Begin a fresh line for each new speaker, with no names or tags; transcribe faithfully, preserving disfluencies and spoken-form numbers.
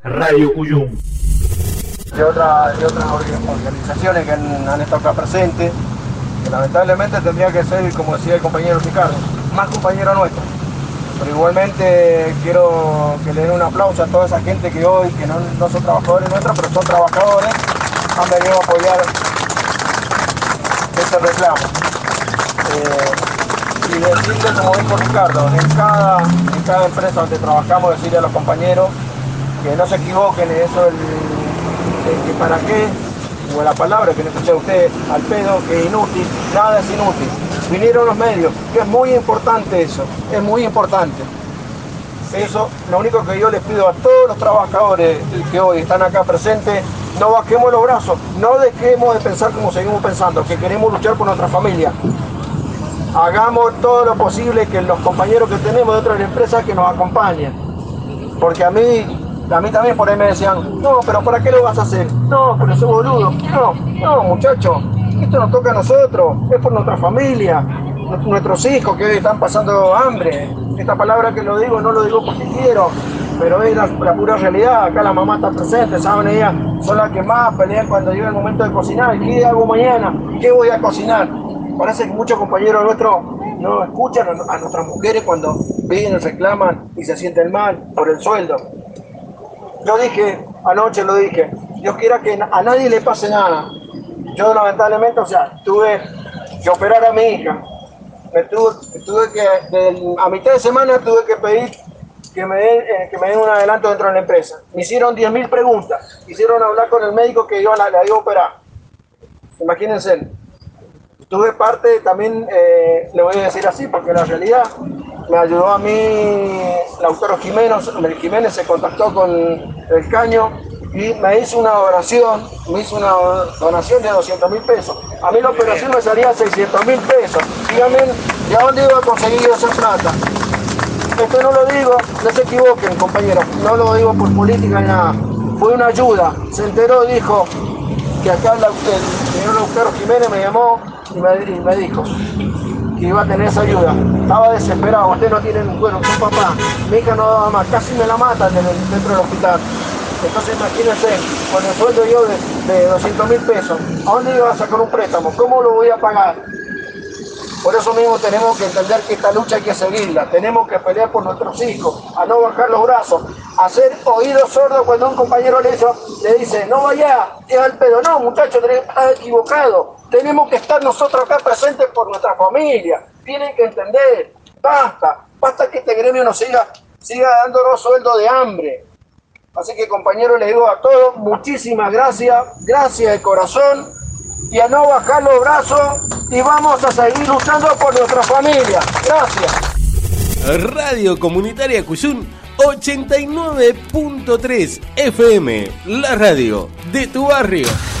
Radio Cuyum.
De, otra, de otras organizaciones que han, han estado acá presentes, que lamentablemente tendría que ser, como decía el compañero Ricardo, más compañero nuestro. Pero igualmente quiero que le den un aplauso a toda esa gente que hoy, que no, no son trabajadores nuestros, pero son trabajadores, han venido a apoyar este reclamo. Eh, y decirle, como dijo Ricardo, en cada, en cada empresa donde trabajamos, decirle a los compañeros que no se equivoquen en eso, el, el, que para qué, o la palabra que no escuché usted, al pedo, que inútil, nada es inútil. Vinieron los medios, que es muy importante eso, es muy importante. Eso, lo único que yo les pido a todos los trabajadores que hoy están acá presentes, no bajemos los brazos, no dejemos de pensar como seguimos pensando, que queremos luchar por nuestra familia. Hagamos todo lo posible que los compañeros que tenemos de otras empresas que nos acompañen. Porque a mí, a mí también por ahí me decían, no, pero ¿para qué lo vas a hacer? No, pero soy boludo. No, no, muchachos, esto nos toca a nosotros, es por nuestra familia, nuestros hijos que hoy están pasando hambre. Esta palabra que lo digo, no lo digo porque quiero, pero es la, la pura realidad. Acá la mamá está presente, saben, ellas son las que más pelean cuando llega el momento de cocinar. ¿Qué hago mañana? ¿Qué voy a cocinar? Parece que muchos compañeros nuestros no escuchan a, a nuestras mujeres cuando vienen, reclaman y se sienten mal por el sueldo. Yo dije, anoche lo dije, Dios quiera que a nadie le pase nada. Yo lamentablemente, o sea, tuve que operar a mi hija. Me tuve, tuve que, de, a mitad de semana tuve que pedir que me, den, eh, que me den un adelanto dentro de la empresa. Me hicieron diez mil preguntas. Hicieron hablar con el médico que yo la, la iba a operar. Imagínense. Tuve parte también, eh, le voy a decir así, porque la realidad me ayudó a mí, Lautaro Jiménez, Jiménez se contactó con el Caño y me hizo una donación, me hizo una donación de doscientos mil pesos. A mí la operación me salía seiscientos mil pesos. Díganme, ¿de dónde iba a conseguir esa plata? Esto no lo digo, no se equivoquen, compañeros, no lo digo por política ni nada. Fue una ayuda. Se enteró, dijo que acá el, el señor Lautaro Jiménez me llamó y me, y me dijo que iba a tener esa ayuda. Estaba desesperado, usted no tiene, bueno, su papá, mi hija no daba más, casi me la matan dentro del hospital. Entonces imagínense, con el sueldo yo de, de doscientos mil pesos, ¿a dónde iba a sacar un préstamo? ¿Cómo lo voy a pagar? Por eso mismo tenemos que entender que esta lucha hay que seguirla, tenemos que pelear por nuestros hijos, a no bajar los brazos, a hacer oídos sordos cuando un compañero le, hizo, le dice, no vaya, es al pedo. No, muchachos, estás equivocado, tenemos que estar nosotros acá presentes por nuestra familia, tienen que entender, basta, basta que este gremio nos siga, siga dándonos sueldo de hambre. Así que, compañeros, les digo a todos, muchísimas gracias, gracias de corazón, y a no bajar los brazos, y vamos a seguir luchando por nuestra familia. Gracias.
Radio Comunitaria Cuyum ochenta y nueve punto tres F M, la radio de tu barrio.